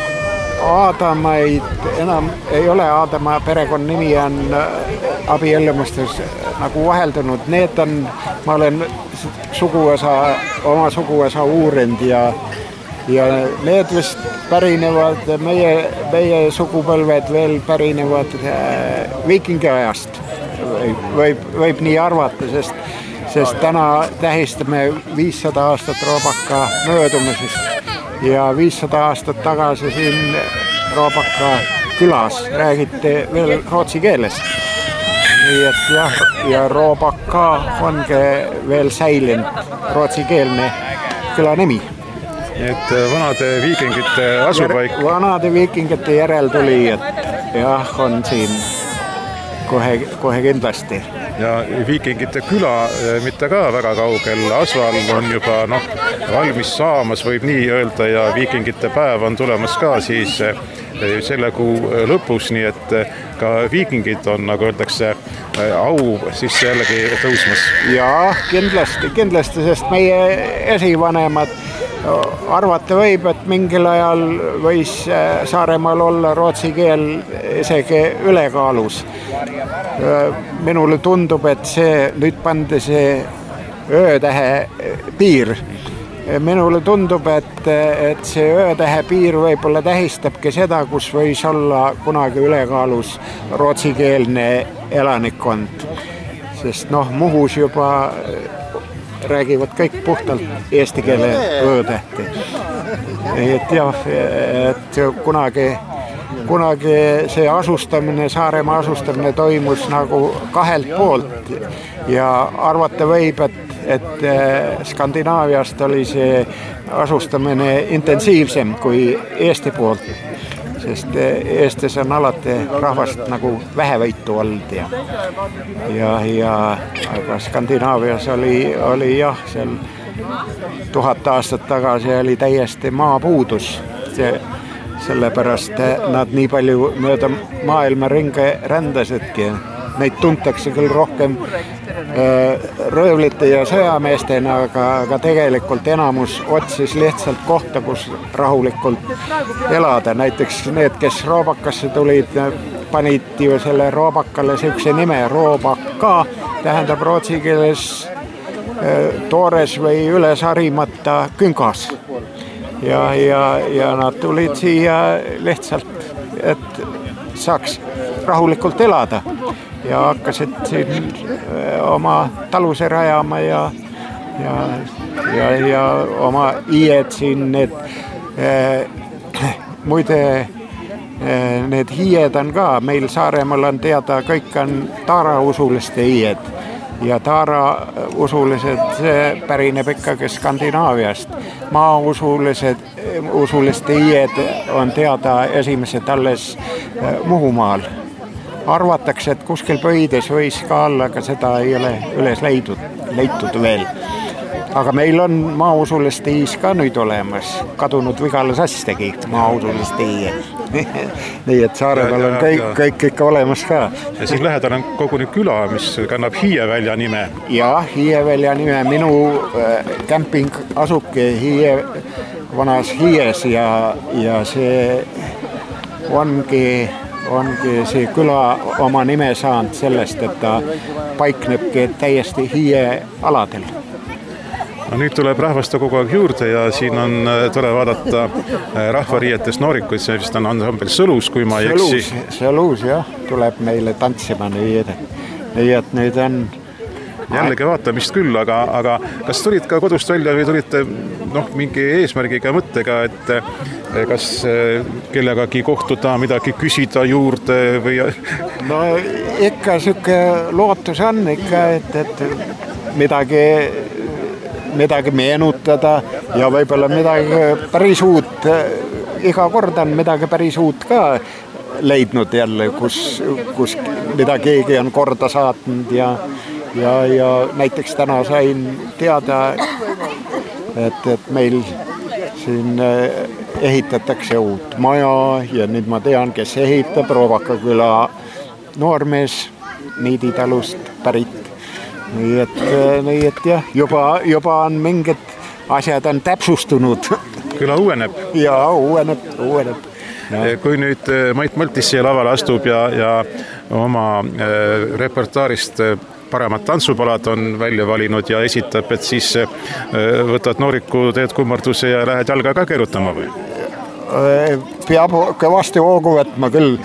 Aadamaid, enam ei ole Aadama perekonnanimi on abiellumustes nagu vaheldunud. Need on, ma olen suguosa, oma suguosa uurinud ja, ja need vist pärinevad, meie, meie sugupõlved veel pärinevad viikingi ajast. Võib, võib nii arvata, sest, sest täna tähistame viissada aastat Roobaka möödumisest. Ja viissada aastat tagasi siin Roobaka külas räägiti veel rootsi keeles. Nii et jah, ja Roobaka ongi veel säilinud rootsikeelne külanimi. Et vanade viikingite asupaik. Vanade viikingite järeltulijad jah, on siin kohe, kohe kindlasti. Ja viikingite küla mitte ka väga kaugel, Asval on juba noh, valmis saamas, võib nii öelda, ja viikingite päev on tulemas ka siis selle kuu lõpus, nii et ka viikingid on, nagu öeldakse, au siis jällegi tõusmas. Jaa, kindlasti, kindlasti, sest meie esivanemad arvata võib, et mingil ajal võis Saaremaal olla rootsi keel isegi ülekaalus. Minule tundub, et see nüüd pandi see öötähe piir. Minule tundub, et, et see öötähe piir võib-olla tähistabki seda, kus võis olla kunagi ülekaalus rootsikeelne elanikkond. Sest noh, Muhus juba räägivad kõik puhtalt eesti keele öötähti. Et jah, et kunagi, kunagi see asustamine, Saaremaa asustamine toimus nagu kahelt poolt ja arvata võib, et, et Skandinaaviast oli see asustamine intensiivsem kui Eesti poolt. Sest Eestis on alati rahvast nagu vähevõitu olnud ja, ja, ja aga Skandinaavias oli, oli jah, seal tuhat aastat tagasi oli täiesti maapuudus. See, sellepärast nad nii palju mööda maailma ringi rändasidki. Neid tuntakse küll rohkem röövlite ja sõjameestena, aga, aga tegelikult enamus otsis lihtsalt kohta, kus rahulikult elada. Näiteks need, kes Roobakasse tulid, panid ju selle Roobakale siukse nime Roobaka, tähendab rootsi keeles toores või üles harimata küngas. Ja, ja, ja nad tulid siia lihtsalt, et saaks rahulikult elada. Ja hakkasid siin oma taluse rajama ja, ja, ja, ja oma iied siin need, eh, muide need iied on ka, meil Saaremaal on teada, kõik on Taara usuliste iied ja Taara usulised pärineb ikkagi Skandinaaviast. Maa usulised, usuliste iied on teada esimesed alles Muhumaal. Arvatakse, et kuskil Pöides võis ka olla, aga seda ei ole üles leidud, leitud veel. Aga meil on maausuliste iis ka nüüd olemas. Kadunud Vigala Sass tegi maausuliste iie. Nii et Saaremaal on kõik, kõik ikka olemas ka. Ja siin lähedal on koguni küla, mis kannab Hiievälja nime. Jah, Hiievälja nime. Minu äh, camping asubki Hiie, vanas Hiies ja, ja see ongi... ongi see küla oma nime saanud sellest, et ta paiknebki täiesti Hiie aladel. No nüüd tuleb rahvasta kogu aeg juurde ja siin on tore vaadata rahvariietes noorikuid, see vist on ansambel Sõlus, kui ma ei eksi. Sõlus, jah, tuleb meile tantsima nii, nii et nüüd on... Jällegi vaatamist küll, aga, aga kas tulid ka kodust välja või tulite noh, mingi eesmärgiga mõttega, et kas kellegagi kohtuda, midagi küsida juurde või... No ikka siuke lootus on ikka, et, et midagi, midagi meenutada ja võib-olla midagi päris uut, iga kord on midagi päris uut ka leidnud jälle, kus, kus mida keegi on korda saatnud ja, ja, ja näiteks täna sain teada, et, et meil siin ehitatakse uut maja ja nüüd ma tean, kes ehitab, Roobaka küla noormees Niiditalust pärit. Nii et, nii et jah, juba, juba on mingid asjad on täpsustunud. Küla uueneb. Ja, uueneb, uueneb. Ja. Kui nüüd Mait Mõltis siia lavale astub ja, ja oma äh, repertaarist paremad tantsupalad on välja valinud ja esitab, et siis äh, võtad nooriku, teed kummarduse ja lähed jalga ka keerutama või? Peab kõvasti hoogu võtma küll.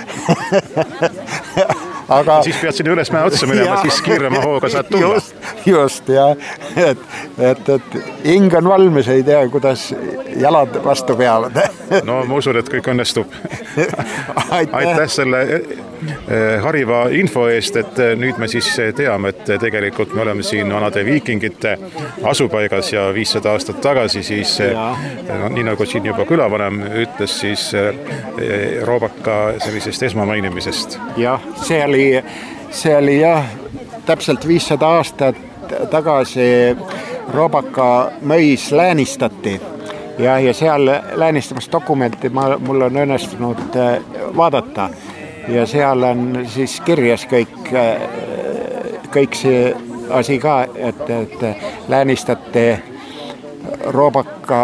Aga siis pead sinna üles mäe otsa minema, ja, siis kiirema hooga saad tulla. Just, just ja, et, et, et hing on valmis, ei tea, kuidas jalad vastu peavad. No ma usun, et kõik õnnestub. Aitäh, Aitäh selle hariva info eest, et nüüd me siis teame, et tegelikult me oleme siin vanade viikingite asupaigas ja viissada aastat tagasi siis, no, nii nagu siin juba külavanem ütles, siis Roobaka sellisest esmamainimisest. Jah, see oli, see oli jah, täpselt viissada aastat tagasi Roobaka mõis läänistati ja, ja seal läänistamast dokumenti ma, mul on õnnestunud vaadata. Ja seal on siis kirjas kõik, kõik see asi ka, et, et läänistate Roobaka,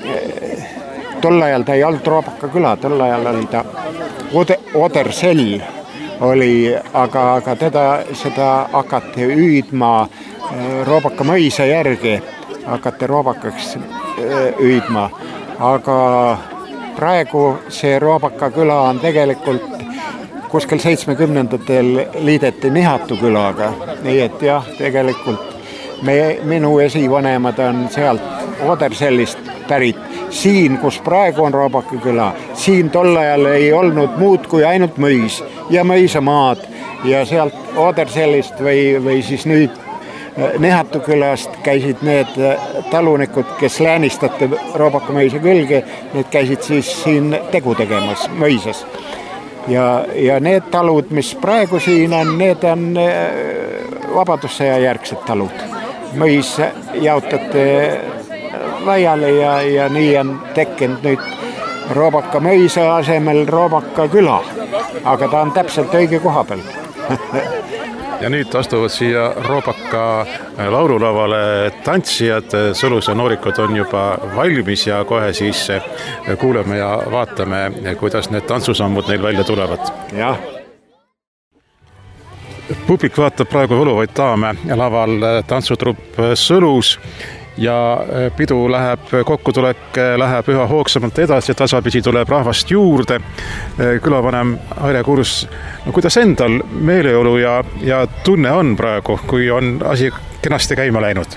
tol ajal ta ei olnud Roobaka küla, tol ajal oli ta Odersell oli, aga, aga teda, seda hakati hüüdma Roobaka mõisa järgi, hakati Roobakaks hüüdma, aga praegu see Roobaka küla on tegelikult kuskil seitsmekümnendatel liideti Nihatu külaga, nii et jah, tegelikult me, minu esivanemad on sealt Odersellist pärit. Siin, kus praegu on Roobaka küla, siin tol ajal ei olnud muud kui ainult mõis ja mõisamaad ja sealt Odersellist või, või siis nüüd Nihatu külast käisid need talunikud, kes läänistati Roobaka mõisa külge, need käisid siis siin tegu tegemas mõisas. Ja, ja need talud, mis praegu siin on, need on vabadussõja järgsed talud. Mõis jaotati laiali ja, ja nii on tekkinud nüüd Roobaka mõisa asemel Roobaka küla, aga ta on täpselt õige koha peal. Ja nüüd astuvad siia Roobaka laululavale tantsijad, Sõlus ja noorikud on juba valmis ja kohe siis kuuleme ja vaatame, kuidas need tantsusammud neil välja tulevad. Jah. Publik vaatab praegu võluvaid daame laval tantsutrupp Sõlus ja pidu läheb, kokkutulek läheb üha hoogsamalt edasi, tasapisi tuleb rahvast juurde. Külavanem Aire Kurs, no kuidas endal meeleolu ja, ja tunne on praegu, kui on asi kenasti käima läinud?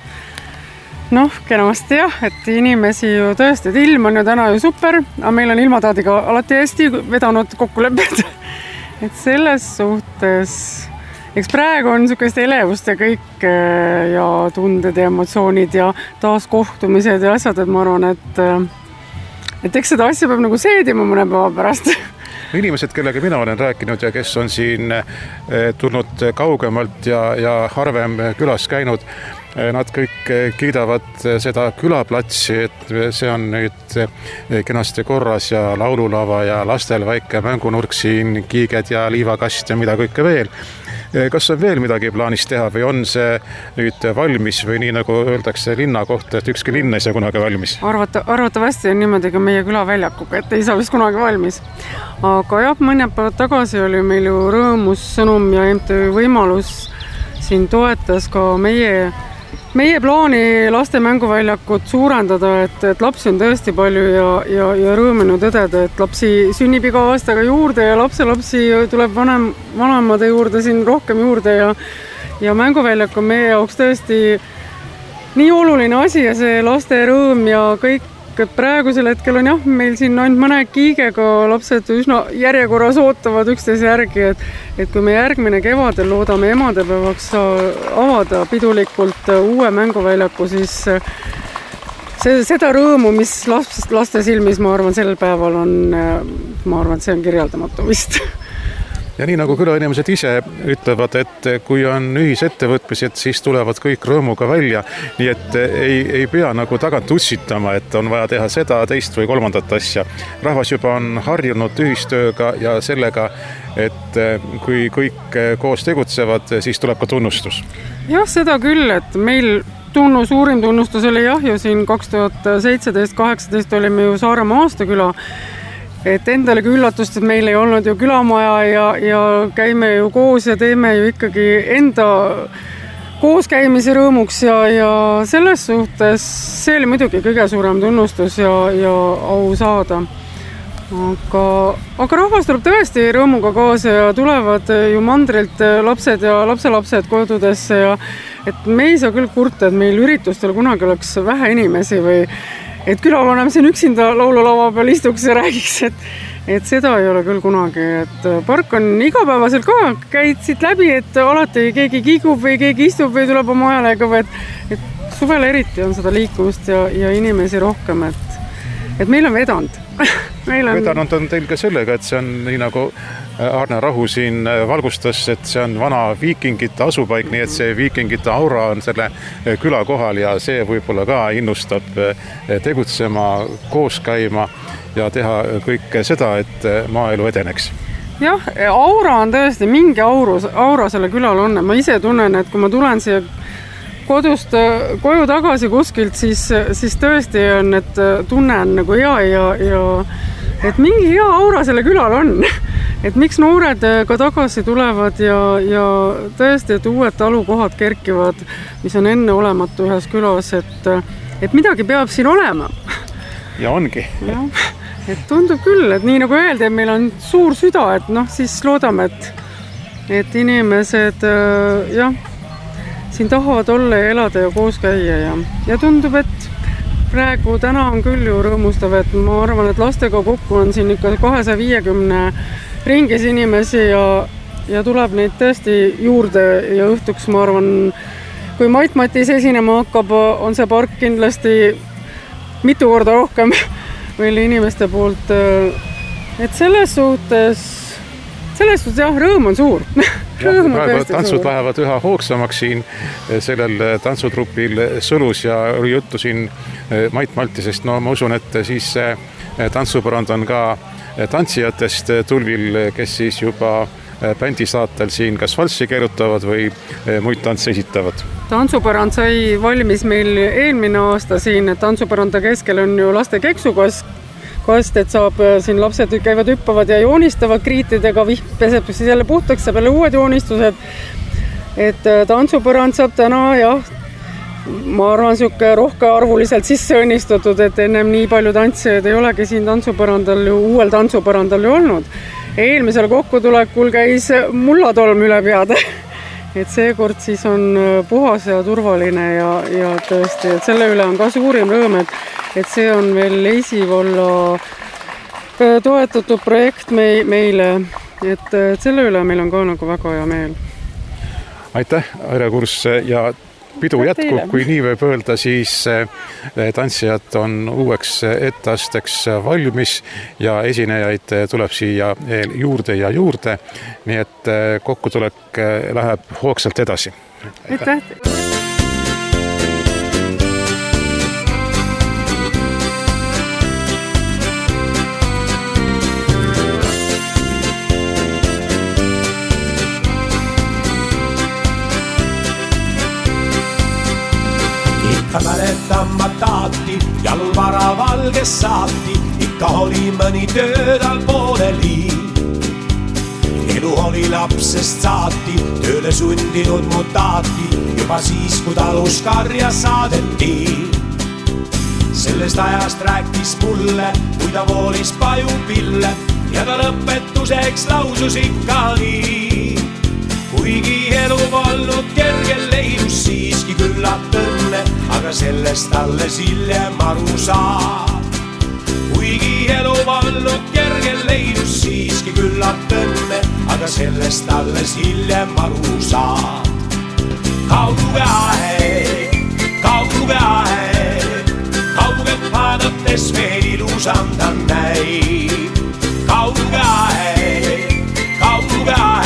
Noh, kenasti jah, et inimesi ju tõesti, et ilm on ju täna ju super, aga meil on ilmataadiga alati hästi vedanud kokkulepped. Et selles suhtes, eks praegu on niisugust elevust ja kõik ja tunded ja emotsioonid ja taas kohtumised ja asjad, et ma arvan, et, et eks seda asja peab nagu seedima mõne päeva pärast. Inimesed, kellega mina olen rääkinud ja kes on siin tulnud kaugemalt ja, ja harvem külas käinud, nad kõik kiidavad seda külaplatsi, et see on nüüd kenasti korras ja laululava ja lastel väike mängunurk siin, kiiged ja liivakast ja mida kõike veel. Kas on veel midagi plaanis teha või on see nüüd valmis või nii nagu öeldakse linna kohta, et ükski linn ei saa kunagi valmis? Arvata, arvatavasti on niimoodi ka meie külaväljakuga, et ei saa vist kunagi valmis. Aga jah, mõned päevad tagasi oli meil ju rõõmus sõnum ja M T Ü võimalus siin toetas ka meie Meie plaani laste mänguväljakut suurendada, et, et lapsi on tõesti palju ja, ja, ja rõõmenu tõdeda, et lapsi sünnib iga aastaga juurde ja lapse lapsi tuleb vanem, vanemade juurde siin rohkem juurde ja, ja mänguväljak on meie jaoks tõesti nii oluline asi ja see laste rõõm ja kõik, et praegusel hetkel on jah, meil siin ainult mõne kiigega lapsed üsna järjekorras ootavad üksteise järgi, et, et kui me järgmine kevadel loodame emadepäevaks avada pidulikult uue mänguväljaku, siis see, seda rõõmu, mis laste, laste silmis, ma arvan, sel päeval on, ma arvan, see on kirjeldamatu vist. Ja nii nagu külainimesed ise ütlevad, et kui on ühisettevõtmised, siis tulevad kõik rõõmuga välja, nii et ei, ei pea nagu tagant ussitama, et on vaja teha seda, teist või kolmandat asja. Rahvas juba on harjunud ühistööga ja sellega, et kui kõik koos tegutsevad, siis tuleb ka tunnustus. Jah, seda küll, et meil tunnus, uurim tunnustus oli jah ju siin kaks tuhat seitseteist kaheksateist olime ju Saaremaa aastaküla. Et endalegi üllatust, et meil ei olnud ju külamaja ja, ja käime ju koos ja teeme ju ikkagi enda koos käimise rõõmuks ja, ja selles suhtes see oli muidugi kõige suurem tunnustus ja, ja au saada. Aga, aga rahvas tuleb tõesti rõõmuga kaasa ja tulevad ju mandrilt lapsed ja lapselapsed kodudesse ja et me ei saa küll kurta, et meil üritustel kunagi oleks vähe inimesi või et külavanem siin üksinda laululava peal istuks ja räägiks, et, et seda ei ole küll kunagi. Et park on igapäevaselt ka, käid siit läbi, et alati keegi kiigub või keegi istub või tuleb oma ajalega, et, et suvel eriti on seda liikumist ja, ja inimesi rohkem, et, et meil on vedanud. meil on... Vedanud on teil ka sellega, et see on nii nagu Arne Rahu siin valgustas, et see on vana viikingite asupaik, nii et see viikingite aura on selle küla kohal ja see võib-olla ka innustab tegutsema, koos käima ja teha kõike seda, et maaelu edeneks. Jah, aura on tõesti, mingi auru, aura selle külal on. Ma ise tunnen, et kui ma tulen siia kodust koju tagasi kuskilt, siis, siis tõesti on, et tunne on nagu hea ja, ja et mingi hea aura selle külal on. Et miks noored ka tagasi tulevad ja, ja tõesti, et uued talukohad kerkivad, mis on enne olematu ühes külas, et, et midagi peab siin olema. Ja ongi. Ja, et tundub küll, et nii nagu öeldi, et meil on suur süda, et noh, siis loodame, et, et inimesed jah, siin tahavad olla ja elada ja koos käia ja, ja tundub, et praegu täna on küll ju rõõmustav, et ma arvan, et lastega kokku on siin ikka kahesaja viiekümne ringis inimesi ja, ja tuleb neid tõesti juurde ja õhtuks ma arvan, kui Mait Matis esinema hakkab, on see park kindlasti mitu korda rohkem veel inimeste poolt. Et selles suhtes, selles suhtes jah, rõõm on suur. Rõõm on praegu tantsud suur. Lähevad üha hoogsamaks siin sellel tantsutrupil Sõlus ja oli juttu siin Mait Maltisest. No ma usun, et siis tantsupärand on ka tantsijatest tulvil, kes siis juba bändi saatel siin kas valssi keerutavad või muid tantse esitavad. Tantsupärand sai valmis meil eelmine aasta siin, et tantsupäranda keskel on ju laste keksukast, et saab siin lapsed käivad hüppavad ja joonistavad kriitidega, vihm peseb siis jälle puhtaks, saab jälle uued joonistused. Et tantsupärand saab täna jah, ma arvan, siuke rohke arvuliselt sisse õnnistatud, et ennem nii palju tantsijaid ei olegi siin tantsupärandal ju, uuel tantsupärandal ju olnud. Eelmisel kokkutulekul käis mullatolm üle peade, et seekord siis on puhas ja turvaline ja, ja tõesti, et selle üle on ka suurim rõõm, et, et see on veel Leisivalla toetatud projekt me, meile, et, et selle üle meil on ka nagu väga hea meel. Aitäh, Aire Kurs ja pidu jätkub, kui nii võib öelda, siis tantsijad on uueks etteasteks valmis ja esinejaid tuleb siia juurde ja juurde, nii et kokkutulek läheb hoogsalt edasi. Aitäh! Ikka mäletan ma taati, jalvara valges saati, ikka oli mõni töödal pooleli. Elu oli lapsest saati, tööle sundinud mu taati, juba siis, kui talus karja saadeti. Sellest ajast rääkis mulle, kui ta voolis pajupille ja ta lõpetuseks lausus ikka nii. Kuigi elu olnud kergel leidus siiski küllalt õnne, aga sellest alles hiljem aru saab. Kuigi elu olnud kergel leidus siiski küllalt õnne, aga sellest alles hiljem aru saab. Kauge aeg, kauge aeg, kaugelt vaadates veel ilusam ta näib. Kauge aeg, kauge aeg,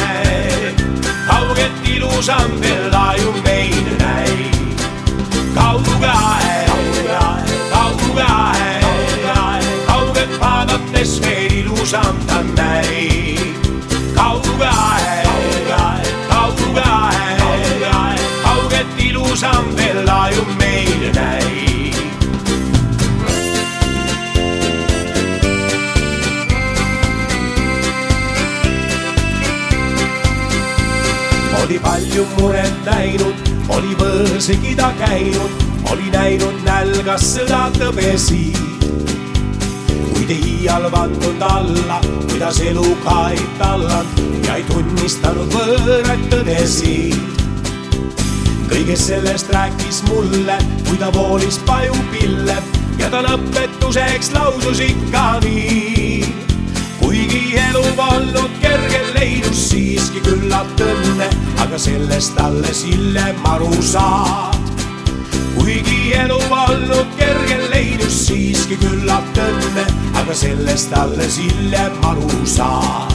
kaugae, kaugae, kauget vaadates veel ilusam ta näib. Kaugae, kaugae, kauget ilusam veel laju meil näib. Oli palju muret näinud, oli võõrsegi ta käinud, oli näinud nälgas sõda tõbesi. Kuid ei iial vandnud alla, kuidas elu ka ei talland ja ei tunnistanud võõraid tõdesi. Kõigest sellest rääkis mulle, kui ta voolis pajupille ja ta lõpetuseks lausus ikka nii. Kuigi elu olnud kergel leidus siiski küllalt õnne, aga sellest alles hiljem aru saad. Kuigi elu olnud kergel leidus siiski küllalt õnne, aga sellest alles hiljem aru saad.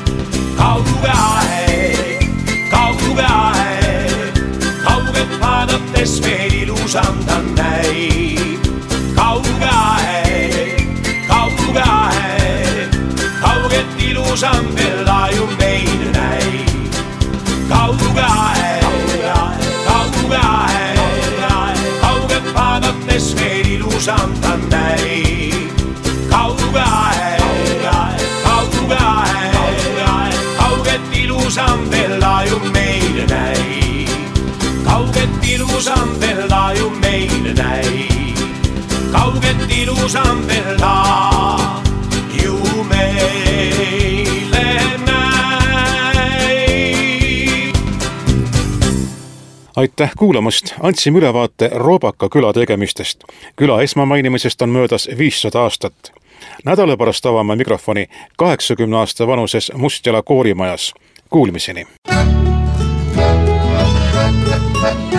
Kaugae, kaugae, kauget vaadates veel ilusam ta näib. Kaugae, kaugae, kauget ilusam veel laju meil näib. Kaugae, kaugae, kauget vaadates veel ilusam ta näib. Kaugae, kaugae, kauget ilusam veel laju meil näib. Kauget ilusam veel laju meil näib. Kauget ilusam veel laju meile näib. Aitäh kuulamast, andsime ülevaate Roobaka küla tegemistest. Küla esmamainimisest on möödas viissada aastat. Nädala pärast avame mikrofoni kaheksakümne aasta vanuses Mustjala koorimajas. Kuulmiseni!